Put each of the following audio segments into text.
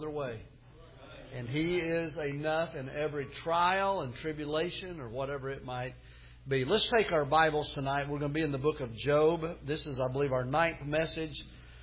other way. And He is enough in every trial and tribulation or whatever it might be. Let's take our Bibles tonight. We're going to be in the book of Job. This is, I believe, our 9th message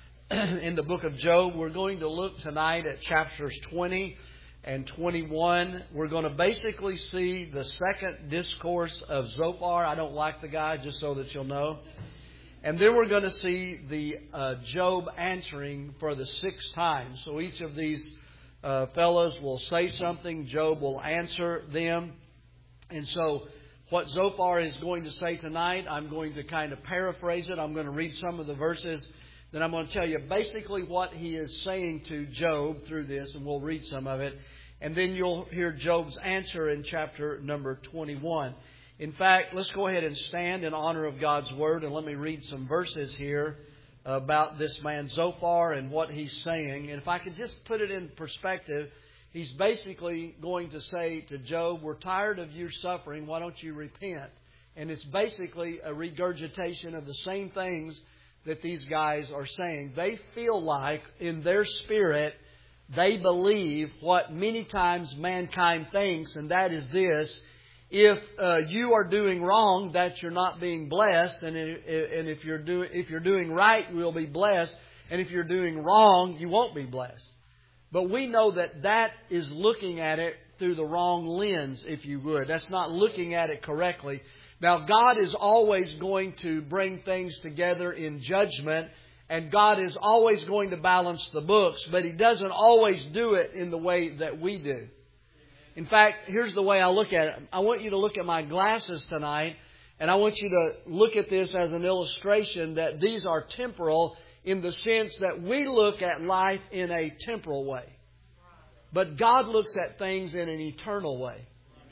in the book of Job. We're going to look tonight at chapters 20 and 21. We're going to basically see the second discourse of Zophar. I don't like the guy, just so that you'll know. And then we're going to see the Job answering for the 6th time. So each of these fellows will say something. Job will answer them. And so what Zophar is going to say tonight, I'm going to kind of paraphrase it. I'm going to read some of the verses. Then I'm going to tell you basically what he is saying to Job through this. And we'll read some of it. And then you'll hear Job's answer in chapter number 21. In fact, let's go ahead and stand in honor of God's Word. And let me read some verses here about this man Zophar and what he's saying. And if I could just put it in perspective, he's basically going to say to Job, we're tired of your suffering. Why don't you repent? And it's basically a regurgitation of the same things that these guys are saying. They feel like in their spirit, they believe what many times mankind thinks, and that is this. If you are doing wrong, that you're not being blessed, and if you're doing right, you'll be blessed, and if you're doing wrong, you won't be blessed. But we know that that is looking at it through the wrong lens, if you would. That's not looking at it correctly. Now, God is always going to bring things together in judgment, and God is always going to balance the books, but He doesn't always do it in the way that we do. In fact, here's the way I look at it. I want you to look at my glasses tonight, and I want you to look at this as an illustration that these are temporal in the sense that we look at life in a temporal way. But God looks at things in an eternal way.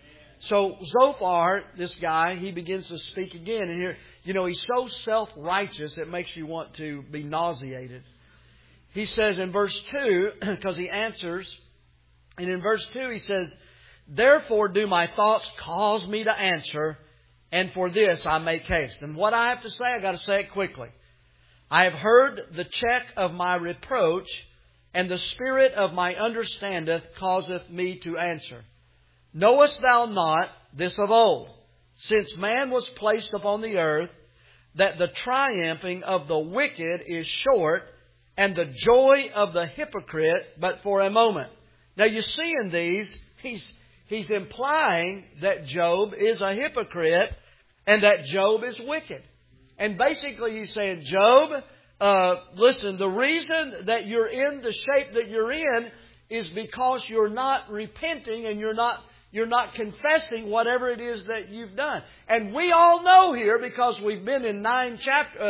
So Zophar, this guy, he begins to speak again. And here, he's so self-righteous it makes you want to be nauseated. He says in verse 2, because he answers, and in verse 2 he says, therefore do my thoughts cause me to answer, and for this I make haste. And what I have to say, I've got to say it quickly. I have heard the check of my reproach, and the spirit of my understandeth causeth me to answer. Knowest thou not this of old, since man was placed upon the earth, that the triumphing of the wicked is short, and the joy of the hypocrite but for a moment? Now you see in these, he's implying that Job is a hypocrite and that Job is wicked. And basically he's saying, Job, listen, the reason that you're in the shape that you're in is because you're not repenting and you're not confessing whatever it is that you've done. And we all know here, because we've been in 9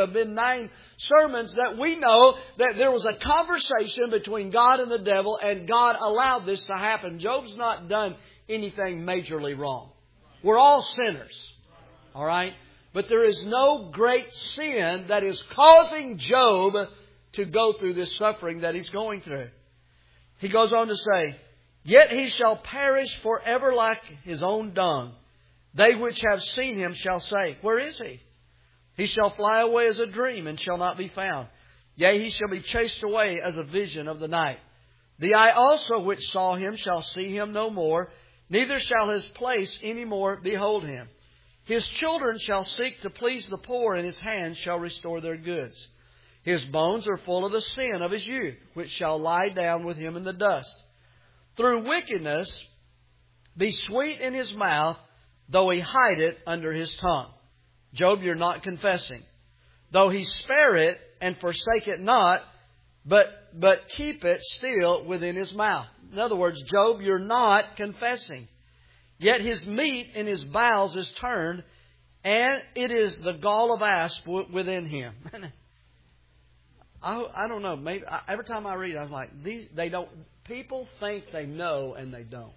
sermons, that we know that there was a conversation between God and the devil, and God allowed this to happen. Job's not done anything majorly wrong. We're all sinners. All right? But there is no great sin that is causing Job to go through this suffering that he's going through. He goes on to say, yet he shall perish forever like his own dung. They which have seen him shall say, where is he? He shall fly away as a dream and shall not be found. Yea, he shall be chased away as a vision of the night. The eye also which saw him shall see him no more, neither shall his place any more behold him. His children shall seek to please the poor, and his hands shall restore their goods. His bones are full of the sin of his youth, which shall lie down with him in the dust. Through wickedness be sweet in his mouth, though he hide it under his tongue. Job, you're not confessing. Though he spare it and forsake it not, but keep it still within his mouth. In other words, Job, you're not confessing. Yet his meat in his bowels is turned, and it is the gall of asp within him. I don't know. Maybe every time I read it, I'm like, they don't. People think they know, and they don't.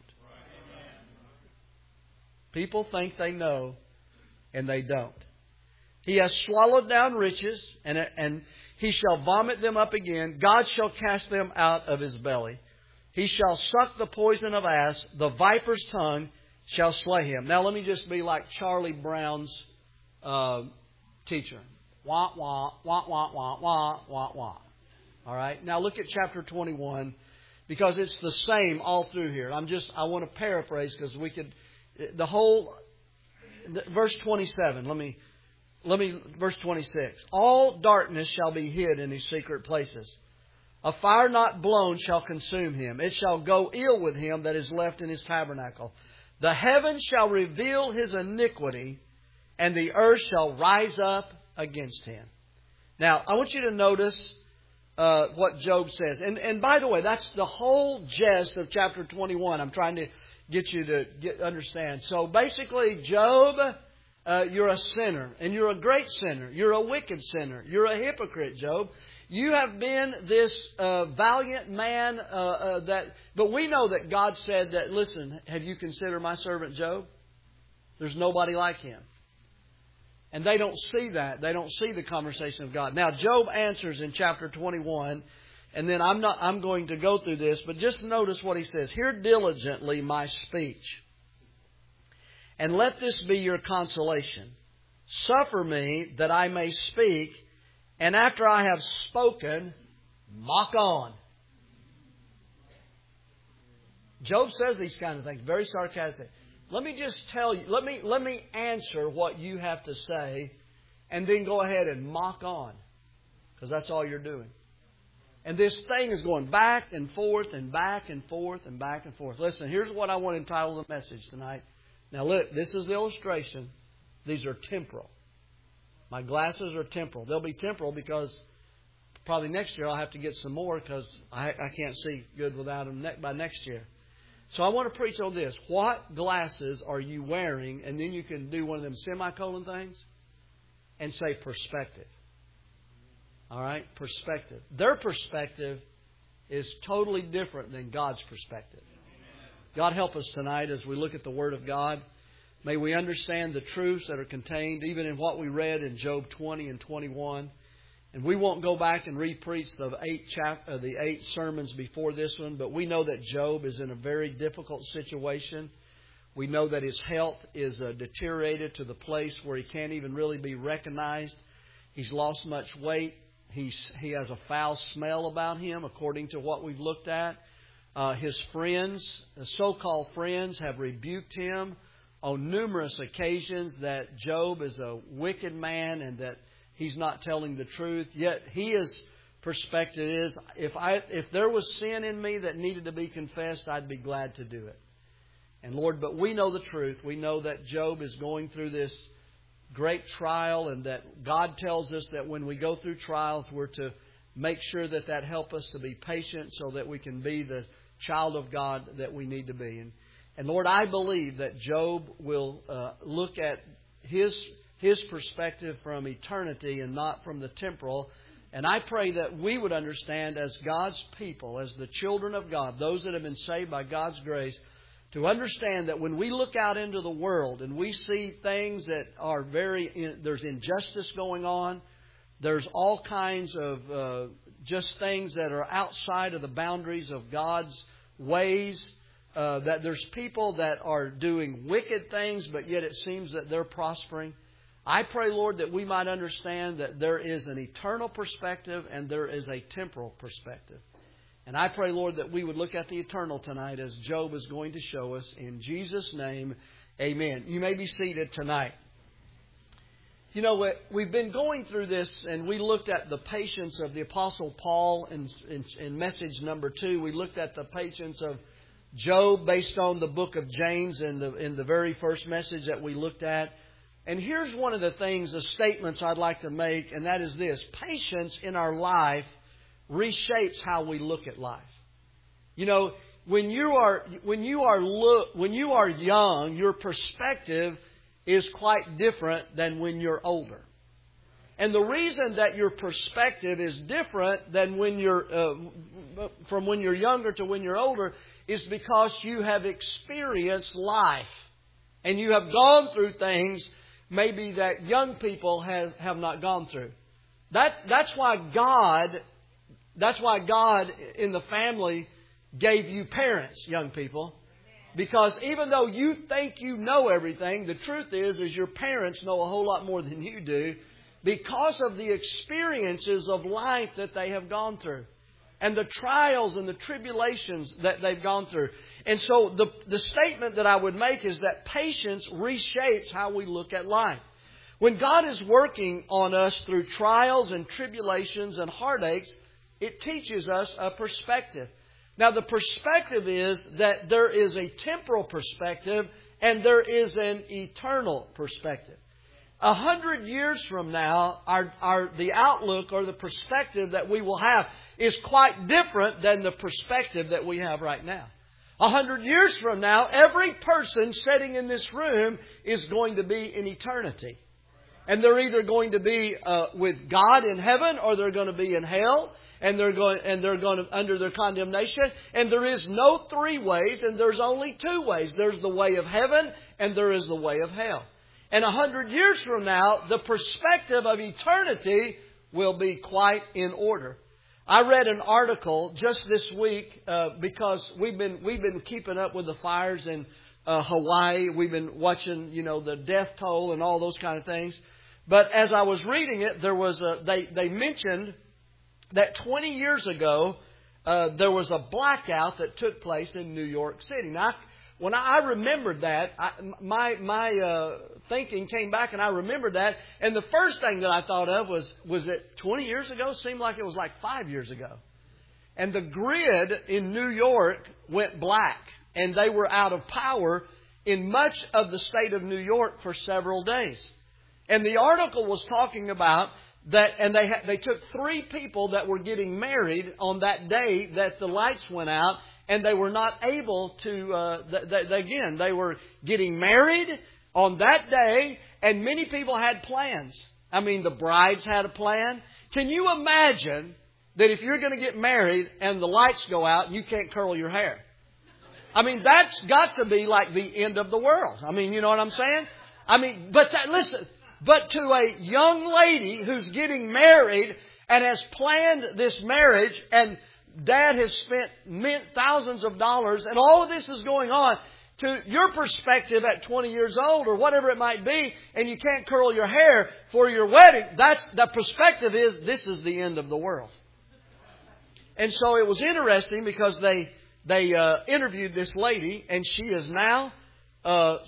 People think they know, and they don't. He has swallowed down riches, and he shall vomit them up again. God shall cast them out of his belly. He shall suck the poison of asp. The viper's tongue shall slay him. Now let me just be like Charlie Brown's teacher. Wah, wah, wah, wah, wah, wah, wah, wah. All right. Now look at chapter 21. because it's the same all through here. I want to paraphrase because we could, verse 27, verse 26. All darkness shall be hid in his secret places. A fire not blown shall consume him. It shall go ill with him that is left in his tabernacle. The heavens shall reveal his iniquity, and the earth shall rise up against him. Now, I want you to notice what Job says. And by the way, that's the whole gist of chapter 21. I'm trying to get you to understand. So basically, Job, you're a sinner, and you're a great sinner. You're a wicked sinner. You're a hypocrite, Job. You have been this valiant man, but we know that God said that, listen, have you considered my servant Job? There's nobody like him. And they don't see that. They don't see the conversation of God. Now, Job answers in chapter 21, and then I'm going to go through this, but just notice what he says. Hear diligently my speech, and let this be your consolation. Suffer me that I may speak, and after I have spoken, mock on. Job says these kind of things, very sarcastic. Let me just tell you, let me answer what you have to say, and then go ahead and mock on. Because that's all you're doing. And this thing is going back and forth and back and forth and back and forth. Listen, here's what I want to entitle the message tonight. Now look, this is the illustration. These are temporal. My glasses are temporal. They'll be temporal because probably next year I'll have to get some more because I can't see good without them by next year. So I want to preach on this. What glasses are you wearing? And then you can do one of them semicolon things and say perspective. All right? Perspective. Their perspective is totally different than God's perspective. God help us tonight as we look at the Word of God. May we understand the truths that are contained even in what we read in Job 20 and 21. And we won't go back and re-preach the 8 sermons before this one, but we know that Job is in a very difficult situation. We know that his health is deteriorated to the place where he can't even really be recognized. He's lost much weight. He has a foul smell about him, according to what we've looked at. His friends, the so-called friends, have rebuked him on numerous occasions that Job is a wicked man and that he's not telling the truth. Yet his perspective is, if there was sin in me that needed to be confessed, I'd be glad to do it. And Lord, but we know the truth. We know that Job is going through this great trial, and that God tells us that when we go through trials, we're to make sure that helps us to be patient so that we can be the child of God that we need to be. And Lord, I believe that Job will look at his perspective from eternity and not from the temporal. And I pray that we would understand as God's people, as the children of God, those that have been saved by God's grace, to understand that when we look out into the world and we see things that are there's injustice going on, there's all kinds of just things that are outside of the boundaries of God's ways, that there's people that are doing wicked things, but yet it seems that they're prospering. I pray, Lord, that we might understand that there is an eternal perspective and there is a temporal perspective. And I pray, Lord, that we would look at the eternal tonight as Job is going to show us. In Jesus' name, amen. You may be seated tonight. You know, we've been going through this, and we looked at the patience of the Apostle Paul in message number 2. We looked at the patience of Job based on the book of James in the very first message that we looked at. And here's one of the things, the statements I'd like to make, and that is this. Patience in our life reshapes how we look at life. You know, when you are young, your perspective is quite different than when you're older. And the reason that your perspective is different than when you're from when you're younger to when you're older is because you have experienced life and you have gone through things maybe that young people have not gone through. That's why God in the family gave you parents, young people. Because even though you think you know everything, the truth is your parents know a whole lot more than you do because of the experiences of life that they have gone through. and the trials and the tribulations that they've gone through. And so the statement that I would make is that patience reshapes how we look at life. When God is working on us through trials and tribulations and heartaches, it teaches us a perspective. Now, the perspective is that there is a temporal perspective and there is an eternal perspective. 100 years from now, the outlook or the perspective that we will have is quite different than the perspective that we have right now. 100 years from now, every person sitting in this room is going to be in eternity. And they're either going to be with God in heaven or they're going to be in hell. And they're going under their condemnation. And there is no three ways, and there's only two ways. There's the way of heaven, and there is the way of hell. And 100 years from now, the perspective of eternity will be quite in order. I read an article just this week because we've been keeping up with the fires in Hawaii. We've been watching, the death toll and all those kind of things. But as I was reading it, there was they mentioned that 20 years ago, there was a blackout that took place in New York City. Now, when I remembered that, my thinking came back and I remembered that. And the first thing that I thought of was it 20 years ago? Seemed like it was like 5 years ago. And the grid in New York went black. And they were out of power in much of the state of New York for several days. And the article was talking about that, and they took 3 people that were getting married on that day that the lights went out, and they were not able to, they were getting married on that day, and many people had plans. I mean, the brides had a plan. Can you imagine that if you're going to get married and the lights go out and you can't curl your hair? I mean, that's got to be like the end of the world. I mean, you know what I'm saying? I mean, listen. But to a young lady who's getting married and has planned this marriage, and dad has spent thousands of dollars, and all of this is going on, to your perspective at 20 years old or whatever it might be, and you can't curl your hair for your wedding, the perspective is this is the end of the world. And so it was interesting because they interviewed this lady, and she is now 40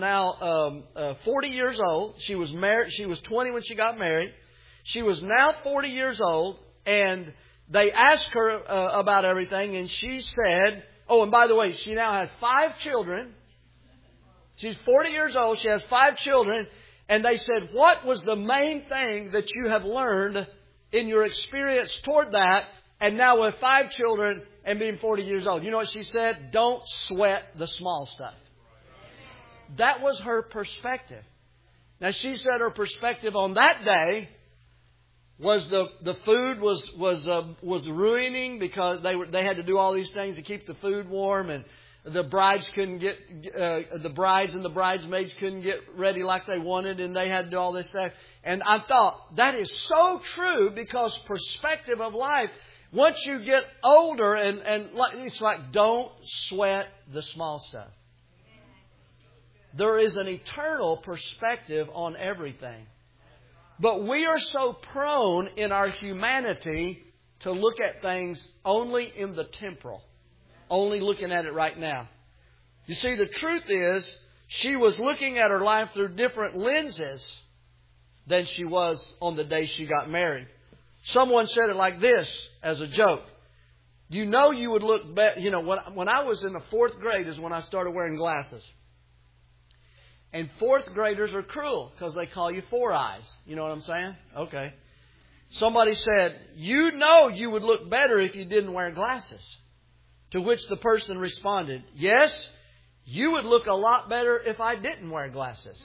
years old. She was married. She was 20 when she got married. She was now 40 years old, and they asked her about everything, and she said, oh, and by the way, she now has 5 children. She's 40 years old. She has 5 children, and they said, what was the main thing that you have learned in your experience toward that, and now with 5 children and being 40 years old? You know what she said? Don't sweat the small stuff. That was her perspective. Now, she said her perspective on that day was the food was ruining because they had to do all these things to keep the food warm, and the brides and the bridesmaids couldn't get ready like they wanted, and they had to do all this stuff. And I thought that is so true, because perspective of life. Once you get older, and it's like, don't sweat the small stuff. There is an eternal perspective on everything. But we are so prone in our humanity to look at things only in the temporal. Only looking at it right now. You see, the truth is, she was looking at her life through different lenses than she was on the day she got married. Someone said it like this as a joke. You would look better. When I was in the 4th grade is when I started wearing glasses. And 4th graders are cruel because they call you 4 eyes. You know what I'm saying? Okay. Somebody said, you would look better if you didn't wear glasses. To which the person responded, yes, you would look a lot better if I didn't wear glasses.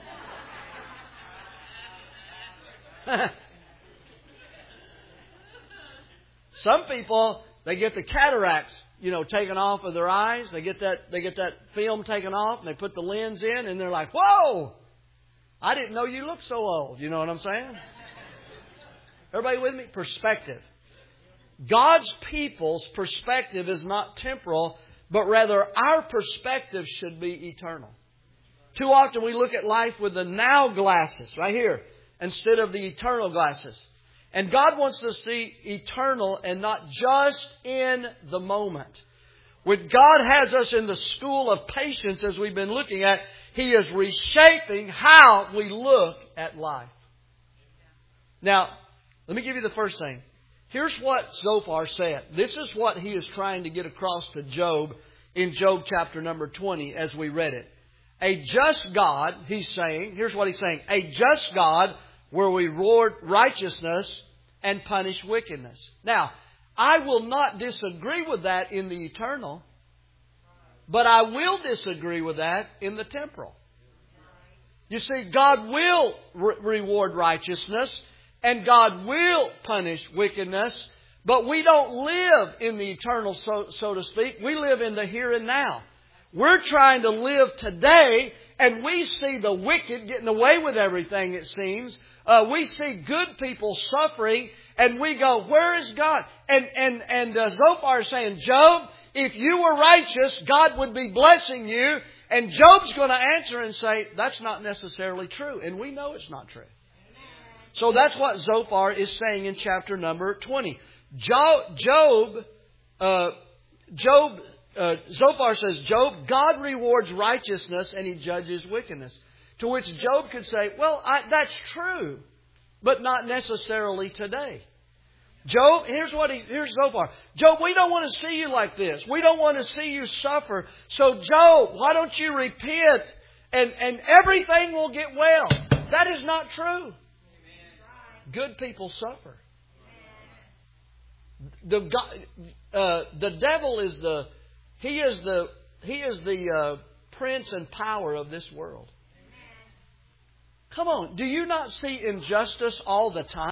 Some people, they get the cataracts, taken off of their eyes. They get that film taken off, and they put the lens in, and they're like, whoa, I didn't know you looked so old. You know what I'm saying? Everybody with me? Perspective. God's people's perspective is not temporal, but rather our perspective should be eternal. Too often we look at life with the now glasses, right here, instead of the eternal glasses. And God wants us to see eternal and not just in the moment. When God has us in the school of patience, as we've been looking at, He is reshaping how we look at life. Now, let me give you the first thing. Here's what Zophar said. This is what he is trying to get across to Job in Job chapter number 20 as we read it. A just God, he's saying, here's what he's saying. A just God will reward righteousness and punish wickedness. Now, I will not disagree with that in the eternal, but I will disagree with that in the temporal. You see, God will reward righteousness and God will punish wickedness, but we don't live in the eternal, so to speak. We live in the here and now. We're trying to live today, and we see the wicked getting away with everything, it seems. We see good people suffering, and we go, where is God? And Zophar is saying, Job, if you were righteous, God would be blessing you. And Job's going to answer and say, that's not necessarily true. And we know it's not true. So that's what Zophar is saying in chapter number 20. Zophar says, Job, God rewards righteousness and He judges wickedness. To which Job could say, well, that's true, but not necessarily today. Job, here's Zophar. Job, we don't want to see you like this. We don't want to see you suffer. So Job, why don't you repent and everything will get well? That is not true. Good people suffer. The devil is the prince and power of this world. Come on, do you not see injustice all the time?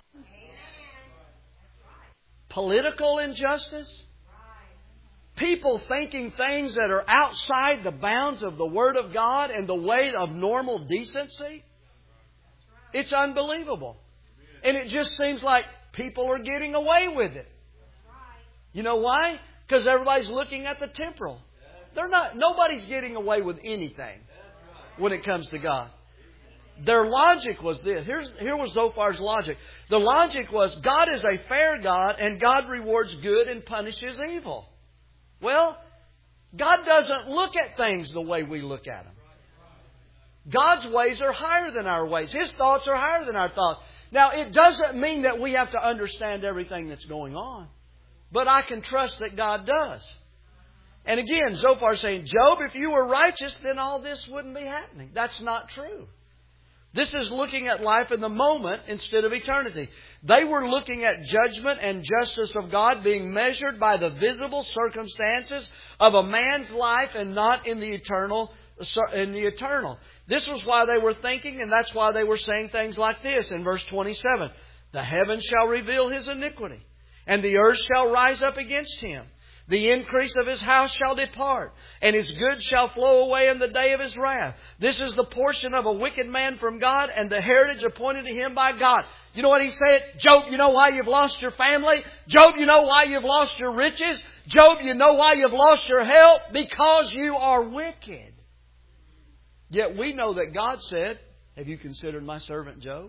Political injustice? People thinking things that are outside the bounds of the Word of God and the way of normal decency? It's unbelievable. And it just seems like people are getting away with it. You know why? Because everybody's looking at the temporal. Nobody's getting away with anything when it comes to God. Their logic was this. Here was Zophar's logic. The logic was God is a fair God and God rewards good and punishes evil. Well, God doesn't look at things the way we look at them. God's ways are higher than our ways. His thoughts are higher than our thoughts. Now, it doesn't mean that we have to understand everything that's going on. But I can trust that God does. And again, Zophar is saying, Job, if you were righteous, then all this wouldn't be happening. That's not true. This is looking at life in the moment instead of eternity. They were looking at judgment and justice of God being measured by the visible circumstances of a man's life and not in the eternal. This was why they were thinking, and that's why they were saying things like this in verse 27. The heavens shall reveal His iniquity, and the earth shall rise up against Him. The increase of His house shall depart, and His goods shall flow away in the day of His wrath. This is the portion of a wicked man from God, and the heritage appointed to him by God. You know what he said? Job, you know why you've lost your family? Job, you know why you've lost your riches? Job, you know why you've lost your health? Because you are wicked. Yet we know that God said, have you considered my servant Job?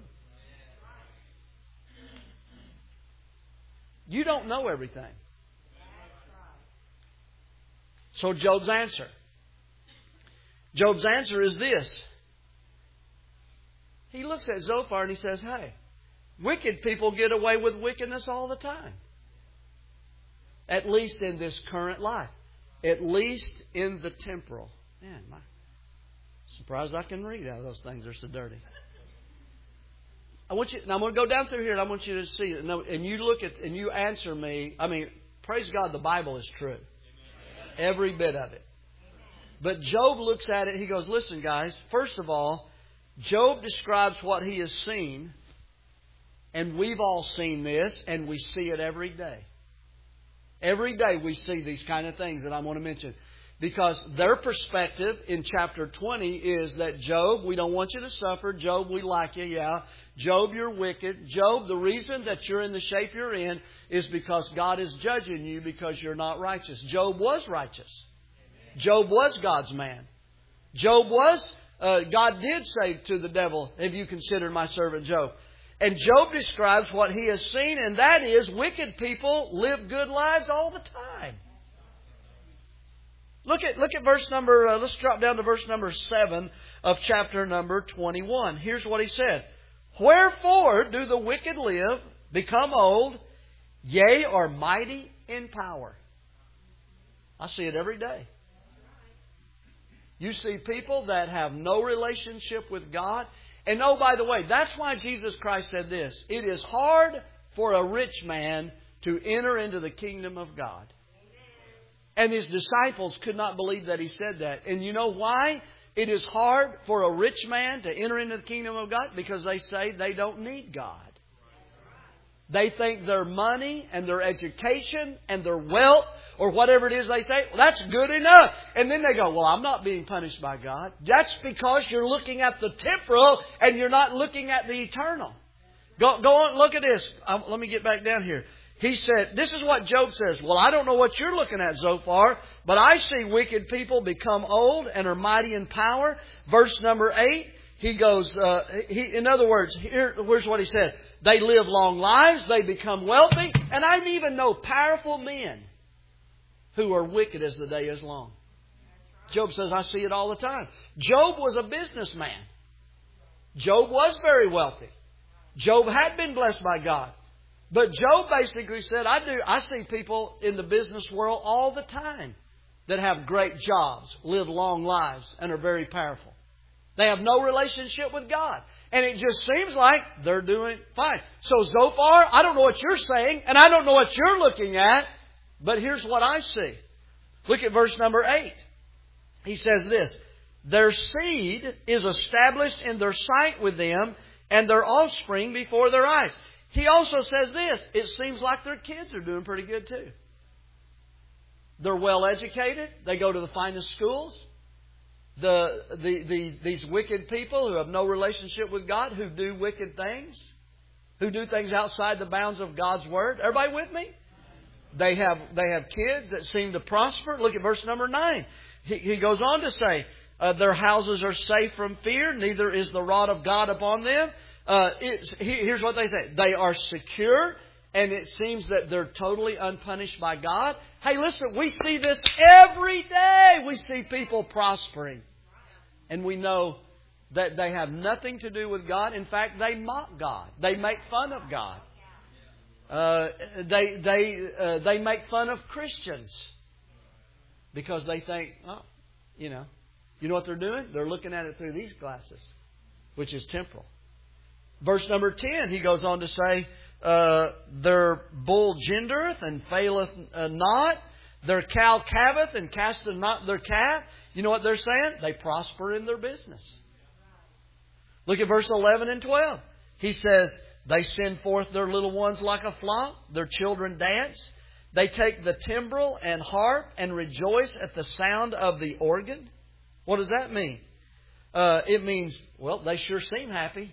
You don't know everything. So Job's answer. Job's answer is this. He looks at Zophar and he says, hey, wicked people get away with wickedness all the time. At least in this current life. At least in the temporal. Man, I'm surprised I can read out of those things. They're so dirty. Now I'm going to go down through here and I want you to see it. And you look at and you answer me. I mean, praise God, the Bible is true. Every bit of it. But Job looks at it. He goes, listen, guys. First of all, Job describes what he has seen. And we've all seen this. And we see it every day. Every day we see these kind of things that I want to mention. Because their perspective in chapter 20 is that Job, we don't want you to suffer. Job, we like you, yeah. Job, you're wicked. Job, the reason that you're in the shape you're in is because God is judging you because you're not righteous. Job was righteous. Job was God's man. Job was, God did say to the devil, have you considered my servant Job? And Job describes what he has seen, and that is wicked people live good lives all the time. Look at verse number, let's drop down to verse number 7 of chapter number 21. Here's what he said. Wherefore do the wicked live, become old, yea, are mighty in power. I see it every day. You see people that have no relationship with God. And oh, by the way, that's why Jesus Christ said this. It is hard for a rich man to enter into the kingdom of God. And His disciples could not believe that He said that. And you know why it is hard for a rich man to enter into the kingdom of God? Because they say they don't need God. They think their money and their education and their wealth or whatever it is they say, well, that's good enough. And then they go, well, I'm not being punished by God. That's because you're looking at the temporal and you're not looking at the eternal. Go on, look at this. Let me get back down here. He said, this is what Job says. Well, I don't know what you're looking at, Zophar, but I see wicked people become old and are mighty in power. Verse number 8, he goes, in other words, here's what he said. They live long lives, they become wealthy, and I even know powerful men who are wicked as the day is long. Job says, I see it all the time. Job was a businessman. Job was very wealthy. Job had been blessed by God. But Job basically said, I see people in the business world all the time that have great jobs, live long lives, and are very powerful. They have no relationship with God. And it just seems like they're doing fine. So Zophar, I don't know what you're saying, and I don't know what you're looking at, but here's what I see. Look at verse number 8. He says this, their seed is established in their sight with them, and their offspring before their eyes. He also says this, it seems like their kids are doing pretty good too. They're well educated. They go to the finest schools. These wicked people who have no relationship with God, who do wicked things, who do things outside the bounds of God's Word. Everybody with me? They have kids that seem to prosper. Look at verse number 9. He goes on to say, their houses are safe from fear, neither is the rod of God upon them. Here's what they say. They are secure, and it seems that they're totally unpunished by God. Hey, listen, we see this every day. We see people prospering. And we know that they have nothing to do with God. In fact, they mock God. They make fun of God. They make fun of Christians. Because they think, you know what they're doing? They're looking at it through these glasses, which is temporal. Verse number 10, he goes on to say, their bull gendereth and faileth not. Their cow calveth and casteth not their calf. You know what they're saying? They prosper in their business. Look at verse 11 and 12. He says, they send forth their little ones like a flock. Their children dance. They take the timbrel and harp and rejoice at the sound of the organ. What does that mean? It means, well, they sure seem happy.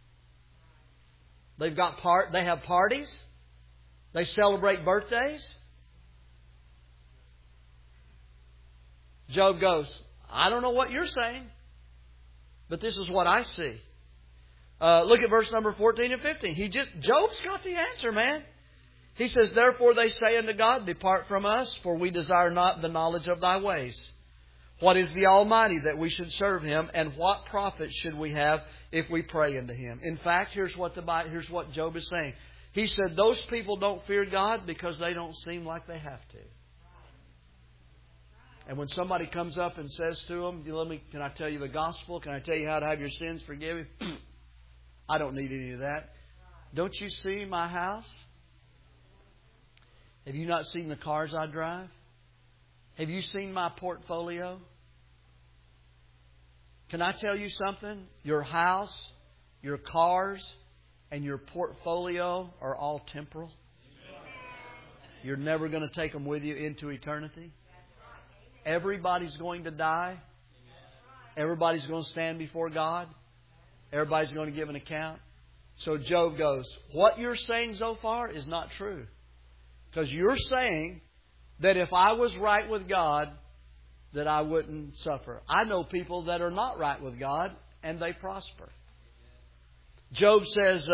They have parties. They celebrate birthdays. Job goes, I don't know what you're saying, but this is what I see. Look at verse number 14 and 15. Job's got the answer, man. He says, therefore they say unto God, depart from us, for we desire not the knowledge of thy ways. What is the Almighty that we should serve Him, and what profit should we have if we pray unto Him? In fact, here's what Job is saying. He said, those people don't fear God because they don't seem like they have to. And when somebody comes up and says to them, can I tell you the gospel? Can I tell you how to have your sins forgiven? I don't need any of that. Don't you see my house? Have you not seen the cars I drive? Have you seen my portfolio? Can I tell you something? Your house, your cars, and your portfolio are all temporal. You're never going to take them with you into eternity. Everybody's going to die. Everybody's going to stand before God. Everybody's going to give an account. So Job goes, what you're saying so far is not true. Because you're saying that if I was right with God, that I wouldn't suffer. I know people that are not right with God, and they prosper. Job says,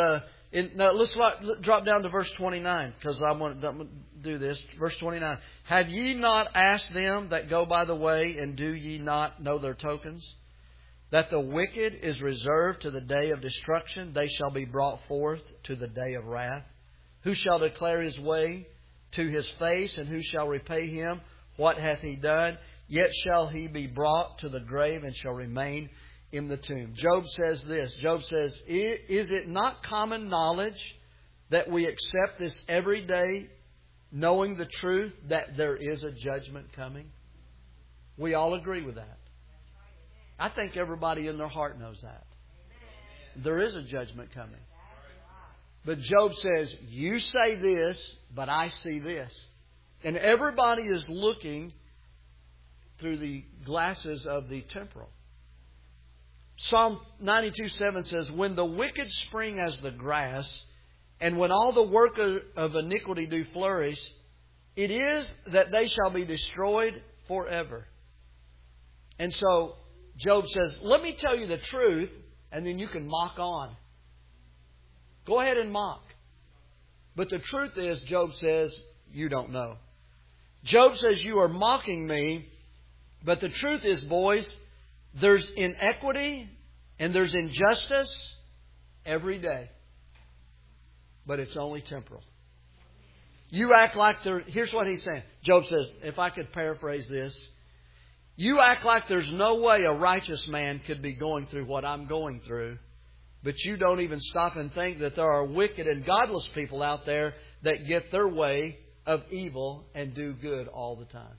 Now let's drop down to verse 29 because I'm going to do this. Verse 29. Have ye not asked them that go by the way, and do ye not know their tokens? That the wicked is reserved to the day of destruction, they shall be brought forth to the day of wrath. Who shall declare his way to his face, and who shall repay him? What hath he done? Yet shall he be brought to the grave, and shall remain in the tomb. Job says this. Job says, is it not common knowledge that we accept this every day, knowing the truth that there is a judgment coming? We all agree with that. I think everybody in their heart knows that. There is a judgment coming. But Job says, you say this, but I see this. And everybody is looking through the glasses of the temporal. Psalm 92:7 says, when the wicked spring as the grass, and when all the work of iniquity do flourish, it is that they shall be destroyed forever. And so Job says, let me tell you the truth, and then you can mock on. Go ahead and mock. But the truth is, Job says, you don't know. Job says, you are mocking me. But the truth is, boys, there's inequity and there's injustice every day. But it's only temporal. You act like there... Here's what he's saying. Job says, if I could paraphrase this, you act like there's no way a righteous man could be going through what I'm going through, but you don't even stop and think that there are wicked and godless people out there that get their way of evil and do good all the time.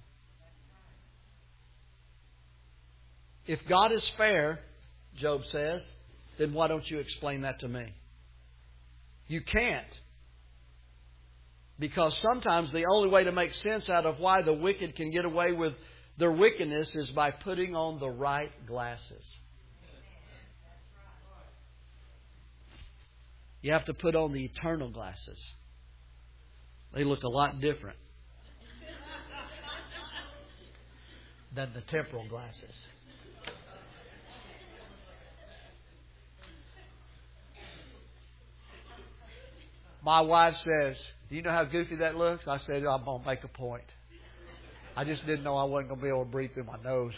If God is fair, Job says, then why don't you explain that to me? You can't. Because sometimes the only way to make sense out of why the wicked can get away with their wickedness is by putting on the right glasses. You have to put on the eternal glasses. They look a lot different than the temporal glasses. My wife says, do you know how goofy that looks? I said, I'm going to make a point. I just didn't know I wasn't going to be able to breathe through my nose.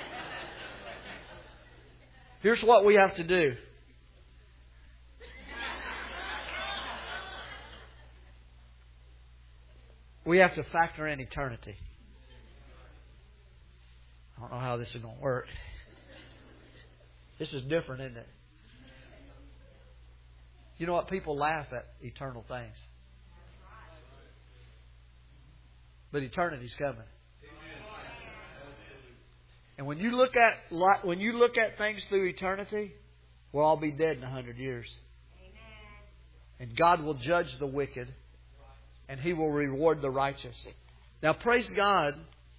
Here's what we have to do. We have to factor in eternity. I don't know how this is going to work. This is different, isn't it? You know what? People laugh at eternal things. But eternity's coming. And when you look at things through eternity, we'll all be dead in 100 years. And God will judge the wicked, and He will reward the righteous. Now, praise God.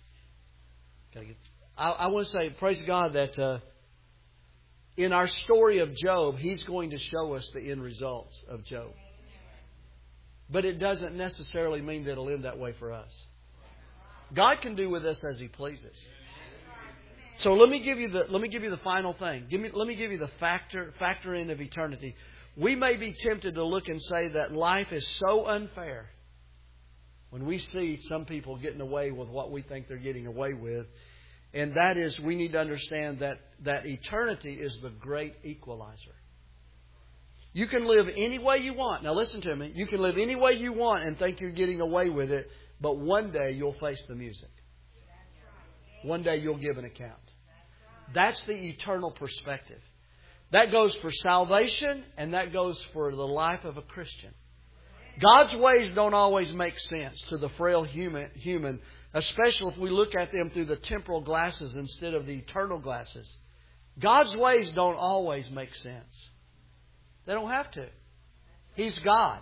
I want to say, praise God that in our story of Job, He's going to show us the end results of Job. But it doesn't necessarily mean that it'll end that way for us. God can do with us as He pleases. So let me give you the final thing. Let me give you the factor in of eternity. We may be tempted to look and say that life is so unfair when we see some people getting away with what we think they're getting away with. And that is, we need to understand that eternity is the great equalizer. You can live any way you want. Now listen to me. You can live any way you want and think you're getting away with it. But one day you'll face the music. One day you'll give an account. That's the eternal perspective. That goes for salvation, and that goes for the life of a Christian. God's ways don't always make sense to the frail human, especially if we look at them through the temporal glasses instead of the eternal glasses. God's ways don't always make sense. They don't have to. He's God.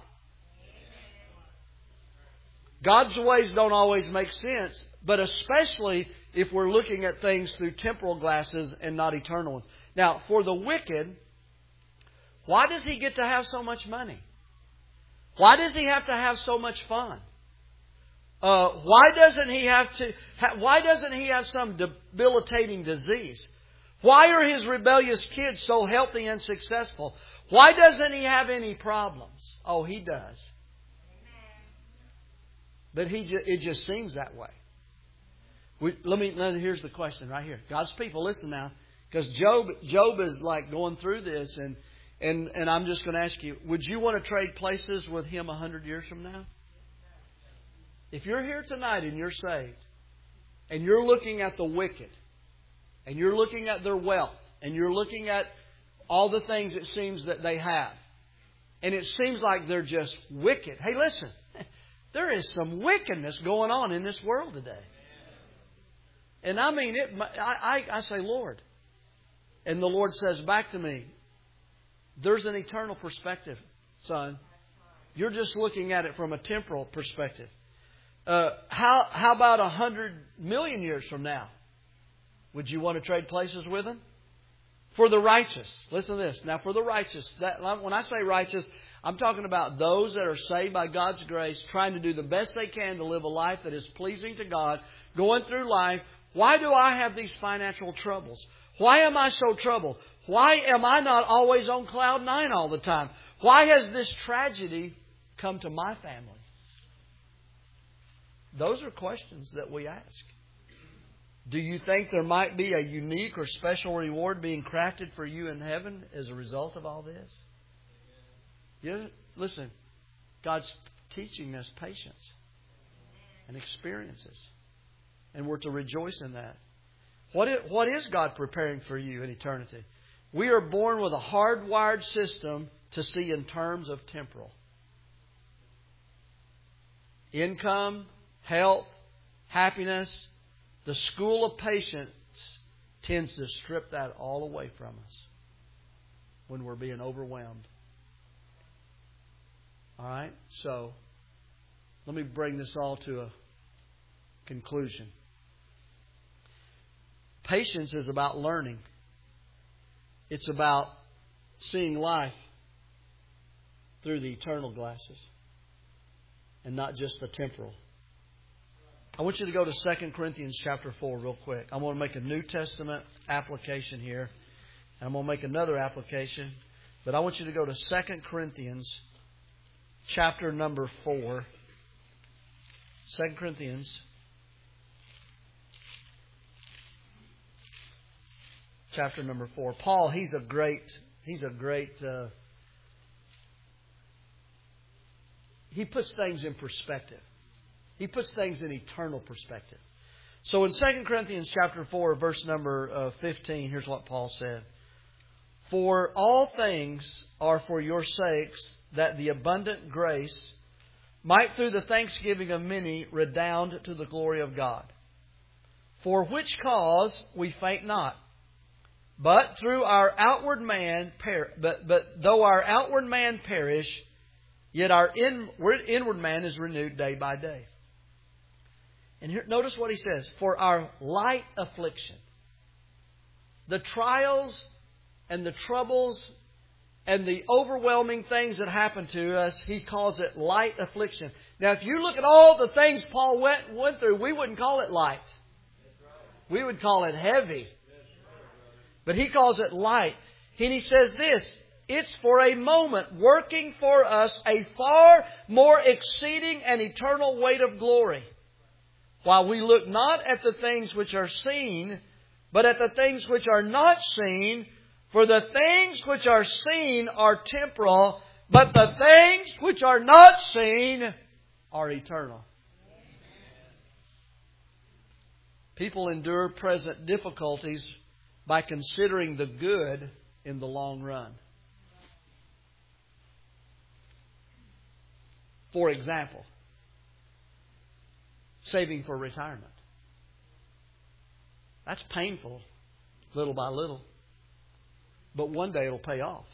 God's ways don't always make sense, but especially if we're looking at things through temporal glasses and not eternal ones. Now, for the wicked, why does he get to have so much money? Why does he have to have so much fun? Why doesn't he have some debilitating disease? Why are his rebellious kids so healthy and successful? Why doesn't he have any problems? Oh, he does. But it just seems that way. Here's the question right here. God's people, listen now. Because Job is like going through this, and I'm just going to ask you, would you want to trade places with him 100 years from now? If you're here tonight and you're saved, and you're looking at the wicked, and you're looking at their wealth, and you're looking at all the things it seems that they have, and it seems like they're just wicked. Hey, listen, there is some wickedness going on in this world today. And I mean, I say, Lord. And the Lord says back to me, there's an eternal perspective, son. You're just looking at it from a temporal perspective. How about 100 million years from now? Would you want to trade places with Him? For the righteous. Listen to this. Now, for the righteous. When I say righteous, I'm talking about those that are saved by God's grace, trying to do the best they can to live a life that is pleasing to God, going through life. Why do I have these financial troubles? Why am I so troubled? Why am I not always on cloud nine all the time? Why has this tragedy come to my family? Those are questions that we ask. Do you think there might be a unique or special reward being crafted for you in heaven as a result of all this? Yeah, listen, God's teaching us patience and experiences. And we're to rejoice in that. What is God preparing for you in eternity? We are born with a hardwired system to see in terms of temporal. Income, health, happiness. The school of patience tends to strip that all away from us when we're being overwhelmed. All right? So, let me bring this all to a conclusion. Patience is about learning. It's about seeing life through the eternal glasses and not just the temporal. I want you to go to 2 Corinthians chapter 4 real quick. I want to make a New Testament application here. And I'm going to make another application. But I want you to go to 2 Corinthians chapter number 4. 2 Corinthians chapter number 4. Paul, he's a great he puts things in perspective. He puts things in eternal perspective. So in 2 Corinthians chapter 4, verse number 15, here's what Paul said. For all things are for your sakes, that the abundant grace might through the thanksgiving of many redound to the glory of God. For which cause we faint not, but through our outward man but though our outward man perish, yet our inward man is renewed day by day. And here, notice what he says. For our light affliction. The trials and the troubles and the overwhelming things that happen to us, he calls it light affliction. Now, if you look at all the things Paul went through, we wouldn't call it light. We would call it heavy. But he calls it light. And he says this. It's for a moment working for us a far more exceeding and eternal weight of glory. While we look not at the things which are seen, but at the things which are not seen. For the things which are seen are temporal, but the things which are not seen are eternal. People endure present difficulties by considering the good in the long run. For example, saving for retirement. That's painful, little by little. But one day it'll pay off.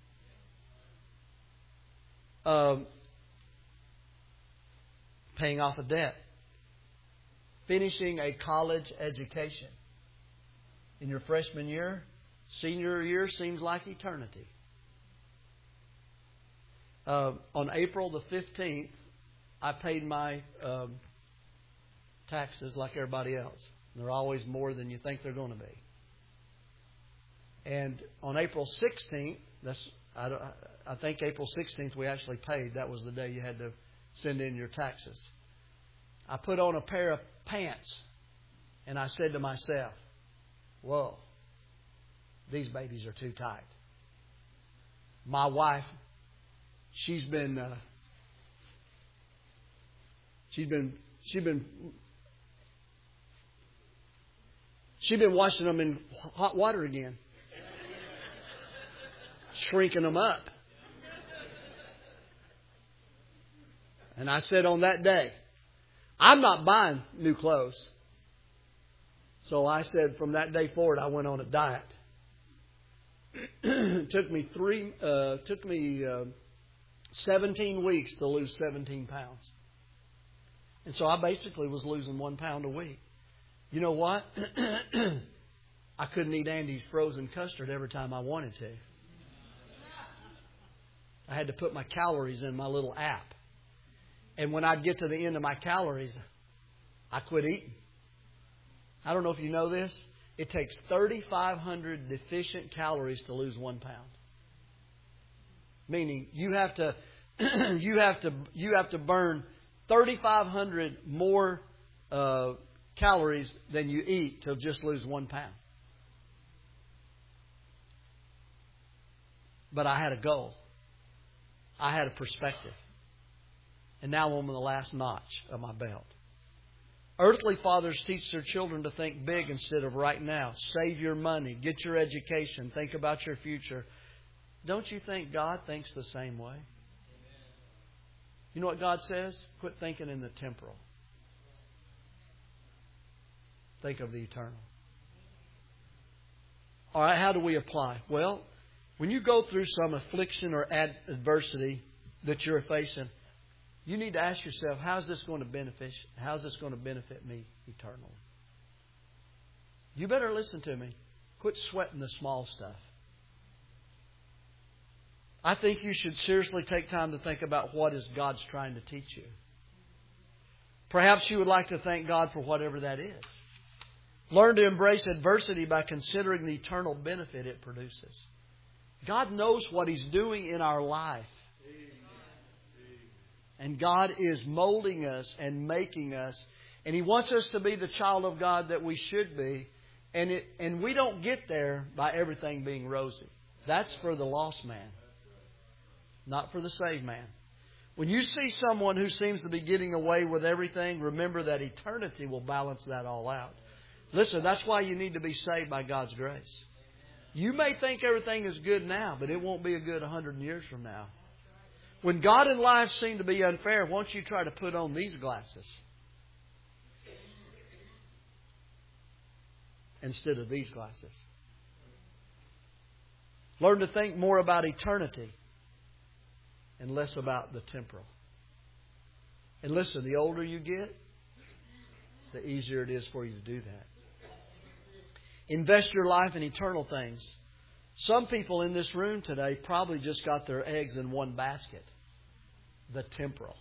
Paying off a debt. Finishing a college education. In your freshman year, senior year seems like eternity. On April the 15th, I paid my taxes like everybody else. They're always more than you think they're going to be. And on April 16th, I think April 16th we actually paid. That was the day you had to send in your taxes. I put on a pair of pants and I said to myself, whoa, these babies are too tight. My wife, she's been washing them in hot water again, shrinking them up. And I said on that day, I'm not buying new clothes. So I said from that day forward, I went on a diet. It took me 17 weeks to lose 17 pounds. And so I basically was losing 1 pound a week. You know what? I couldn't eat Andy's frozen custard every time I wanted to. I had to put my calories in my little app. And when I'd get to the end of my calories, I quit eating. I don't know if you know this. It takes 3,500 deficient calories to lose 1 pound. Meaning you have to burn 3,500 more calories than you eat to just lose 1 pound. But I had a goal. I had a perspective. And now I'm on the last notch of my belt. Earthly fathers teach their children to think big instead of right now. Save your money. Get your education. Think about your future. Don't you think God thinks the same way? You know what God says? Quit thinking in the temporal. Think of the eternal. All right, how do we apply? Well, when you go through some affliction or adversity that you're facing, you need to ask yourself, how's this going to benefit me eternally? You better listen to me. Quit sweating the small stuff. I think you should seriously take time to think about what is God's trying to teach you. Perhaps you would like to thank God for whatever that is. Learn to embrace adversity by considering the eternal benefit it produces. God knows what He's doing in our life. And God is molding us and making us. And He wants us to be the child of God that we should be. And we don't get there by everything being rosy. That's for the lost man, not for the saved man. When you see someone who seems to be getting away with everything, remember that eternity will balance that all out. Listen, that's why you need to be saved by God's grace. You may think everything is good now, but it won't be a good 100 years from now. When God and life seem to be unfair, won't you try to put on these glasses instead of these glasses? Learn to think more about eternity and less about the temporal. And listen, the older you get, the easier it is for you to do that. Invest your life in eternal things. Some people in this room today probably just got their eggs in one basket. The temporal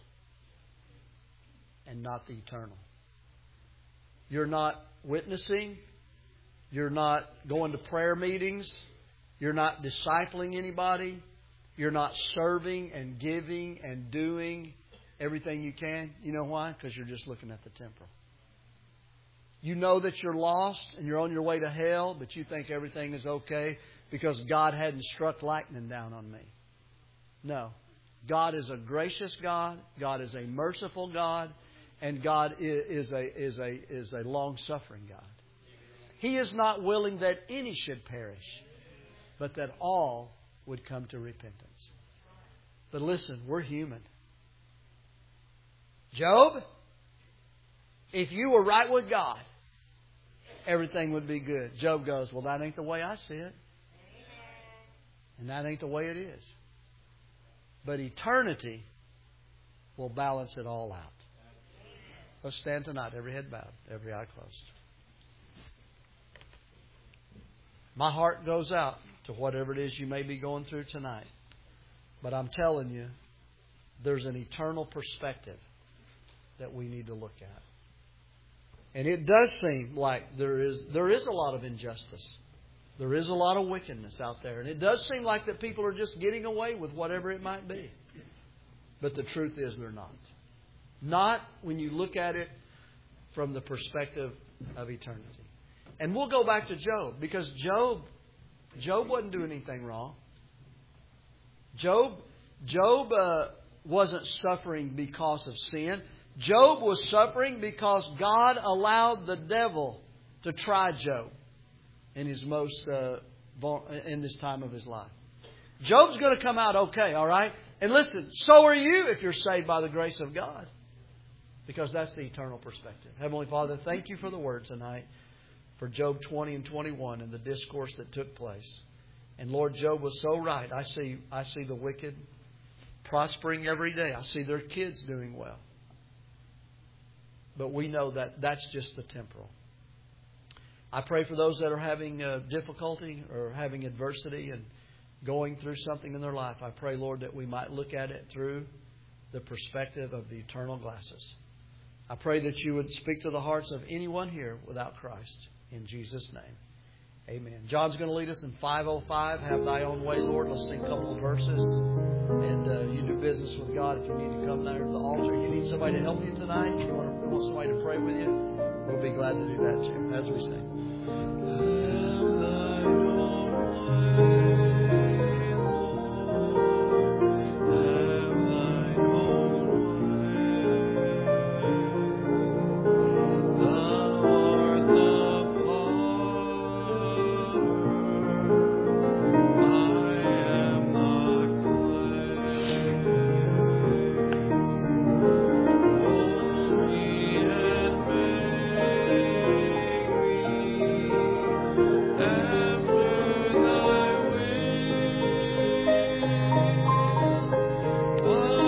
and not the eternal. You're not witnessing. You're not going to prayer meetings. You're not discipling anybody. You're not serving and giving and doing everything you can. You know why? Because you're just looking at the temporal. You know that you're lost and you're on your way to hell, but you think everything is okay because God hadn't struck lightning down on me. No. God is a gracious God. God is a merciful God. And God is a long-suffering God. He is not willing that any should perish, but that all would come to repentance. But listen, we're human. Job, if you were right with God, everything would be good. Job goes, well, that ain't the way I see it. And that ain't the way it is. But eternity will balance it all out. Let's stand tonight, every head bowed, every eye closed. My heart goes out to whatever it is you may be going through tonight. But I'm telling you, there's an eternal perspective that we need to look at. And it does seem like there is a lot of injustice. There is a lot of wickedness out there. And it does seem like that people are just getting away with whatever it might be. But the truth is they're not. Not when you look at it from the perspective of eternity. And we'll go back to Job. Because Job wasn't doing anything wrong. Job wasn't suffering because of sin. Job was suffering because God allowed the devil to try Job in his in this time of his life. Job's going to come out okay, all right? And listen, so are you if you're saved by the grace of God. Because that's the eternal perspective. Heavenly Father, thank you for the word tonight. For Job 20 and 21 and the discourse that took place. And Lord, Job was so right. I see the wicked prospering every day. I see their kids doing well. But we know that that's just the temporal. I pray for those that are having difficulty or having adversity and going through something in their life. I pray, Lord, that we might look at it through the perspective of the eternal glasses. I pray that you would speak to the hearts of anyone here without Christ. In Jesus' name. Amen. John's going to lead us in 505. Have thy own way, Lord. Let's sing a couple of verses. And you do business with God. If you need to come there to the altar, you need somebody to help you tonight, you want somebody to pray with you, we'll be glad to do that too as we sing.